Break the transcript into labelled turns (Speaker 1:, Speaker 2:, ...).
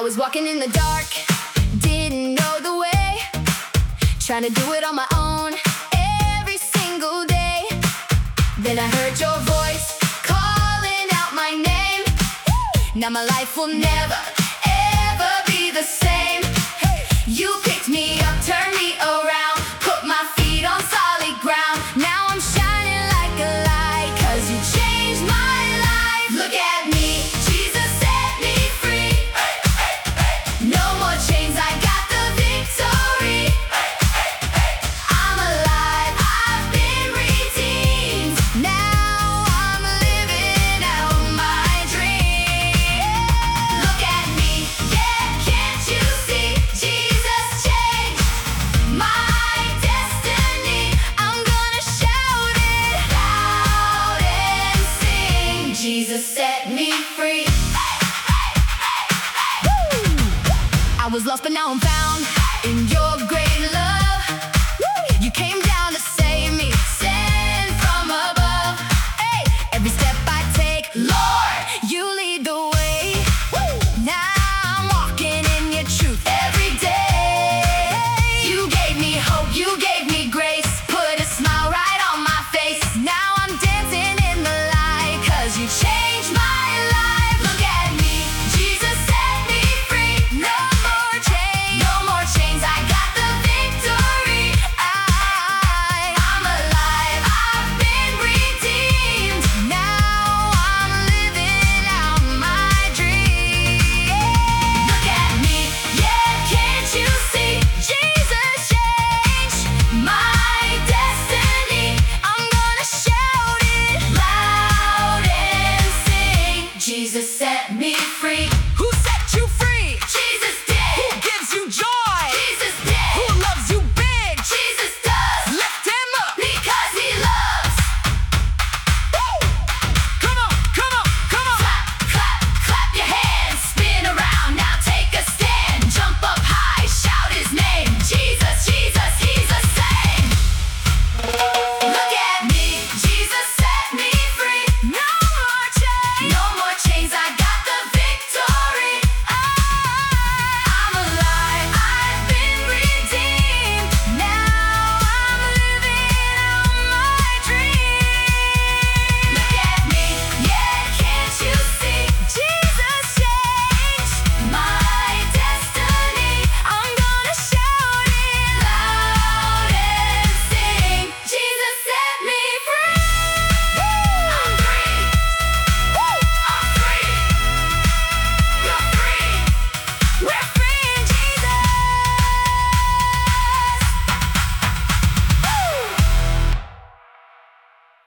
Speaker 1: was walking in the dark, didn't know the way, trying to do it on my own every single day. Then I heard your voice calling out my name. Now my life will never, ever be the same. You picked me up, turned me around, put my feet on solid ground. Now I'm shining like a light, 'cause you changed my life. Look at me, Jesus set me free. No more chains, I got the victory. I'm alive, I've been redeemed. Now I'm living out my dream. Look at me, yeah, can't you see? Jesus changed my destiny. I'm gonna shout it loud and sing. Jesus set me free. I was lost, but now I'm found in your great love. You came down to save me, sent from above. Hey, every step I take, Lord, you lead the way. Now I'm walking in your truth every day. You gave me hope, you gave me grace, put a smile right on my face. Now I'm dancing in the light, 'cause you changed my life. Look at me, Jesus set me free. No more chains, I got the victory. I'm alive, I've been redeemed. Now I'm living out my dream. Look at me, yeah, can't you see? Jesus changed my destiny. I'm gonna shout it loud and sing. Jesus set me free.